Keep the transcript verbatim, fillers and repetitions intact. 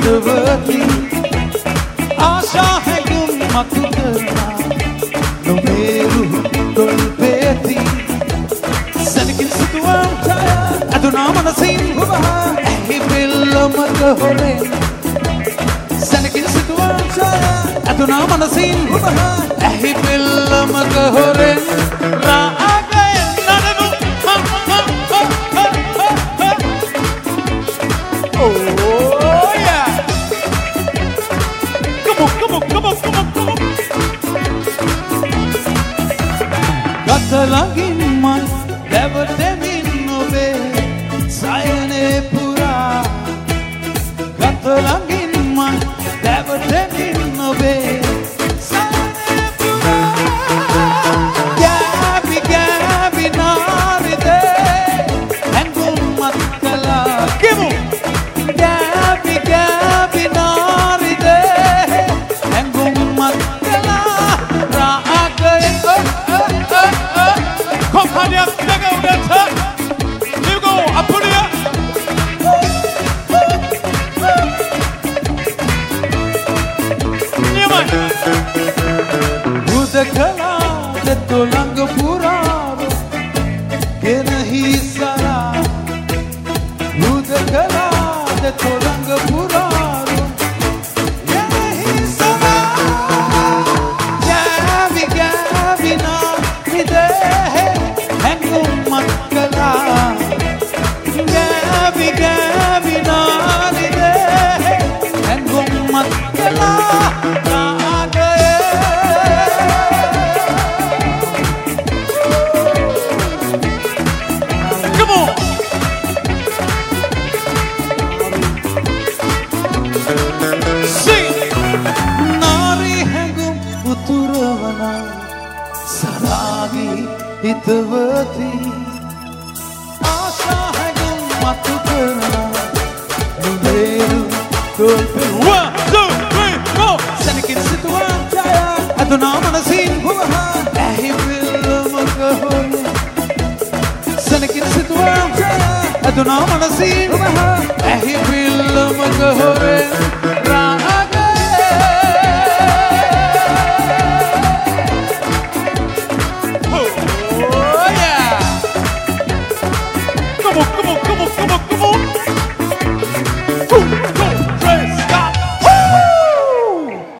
හිතවති ආශා හැඟුම් මතු කරනා නොමේරු දොල් පෙති සැනකින් සිතුවා අදුනා මනසින් ඇහි පිල්ලමක හොරෙන් සැනකින් සිතුවා අදුනා මනසින් ඇහි පිල්ලමක හොරෙන් රාගයෙන් නඩනු oh yeah come on come on come on come on come on ගතලගින් මන් දැවටෙමින් ඔබේ සයනේ පුරා ගතලගින් මන් දැවටෙමින් ඔබේ සයනේ පුරා ගෑබි ගෑබි නාරිදේ හැඟුම් මත් කළා කිමු ගෑබි ගෑබි නාරිදේ හැඟුම් මත් කළා රාගයෙන් Compagnia, take out that tuck. Here we go. I put it up. Yeah, man. Udakala de tolang puraro ke nahi sara. Udakala de tolang puraro ke nahi sara. Gavi gavi na hide. Matkala Gabi Gabi Nalide Hengum Matkala Naagaye Come on Sing Nari Hengum Uturavana Saragi Hitavati Asha Hagum Matukana Numeru Kulpe One, two, three, four Sanakin Situan Jaya Aduna Manasin Huaha Ahi Villamaka Hore Sanakin Situan Jaya Aduna Manasin Huaha Ahi